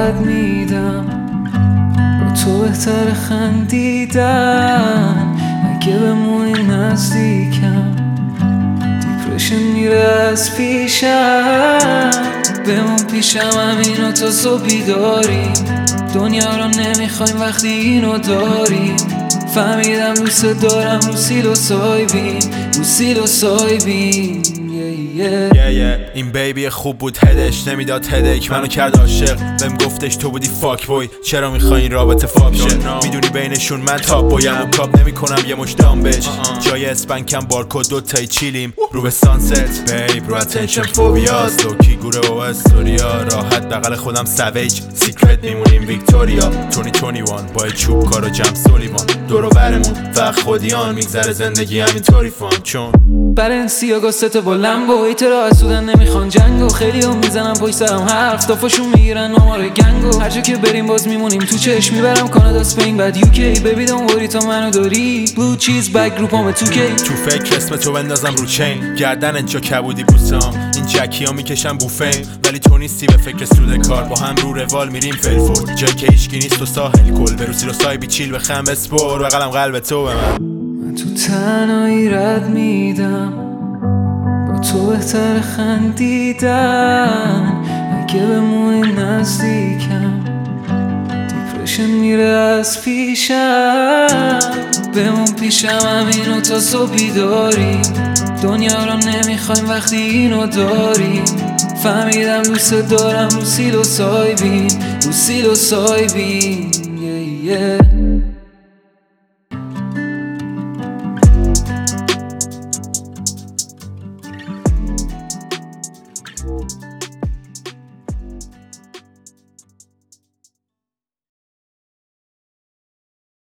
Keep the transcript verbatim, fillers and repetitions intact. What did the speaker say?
رد میدم، با تو بهتر خندیدن. اگه بمونی نزدیکم دیپرشن میره از پیشم. بمون پیشم همینو تا صبح بیداری، دنیا رو نمیخوایم وقتی اینو داریم. فهمیدم دوست دارم رو سیل و سایبین، رو سیل و سایبین. yeah, yeah. yeah, yeah. این بیبی خوب بود هدش نمیداد هدک، منو کرد عاشق بهم گفتش تو بودی فاک بوی. چرا میخوای این رابطه فاک شه؟ میدونی بینشون من تاپ بویم و کاپ نمیکنم یه مش دامبج. جای اسپنکم بارکود دو تای چیلیم رو به سانست بیب، رو اتنشن فوبیاس لوکی گوره و استوریا. راحت بغل خودم سویج سیکرت میمونیم ویکتوریا. بیست بیست و یک با چوب کار و جمع سولیوان، دور و برمون فقط خودیان. میگذره زندگی همینطوری فان چون بلنسیاگا ست با لمبو. ایترا اسودن نمیخوان جنگو، خیلی هم میزنم پشت سرم حرف دافاشون میگیرن آمار گنگو. هر جا که بریم باز میمونیم تو چشم، میبرم کانادا اسپین بعد یوکی. بیبی دون وری تا منو داری، بلو چیز بگ گروپام تو کی. تو فکر اسم تو بندازم رو چین، گردن انجا کبودی بوسام. این جکی ها میکشم بوفیم ولی تو نیستی به فکر سود کار. با هم رو روال میریم فلفورد، جای که ایشکی نیست و ساحل کل. بروسی رو سای بیچیل بخم اسپور و قلم قلب تو به من. من تو تنهایی رد میدم، با تو بهتر خندیدن. اگه بمونی نزدیکم دیپرشن میره از پیشم. بمون پیشم همینو تا صبح بیداری، دنیا رو نمیخوایم وقتی اینو داریم. فهمیدم دوست دارم رو سیل و سایبین، رو سیل و سایبین. yeah, yeah.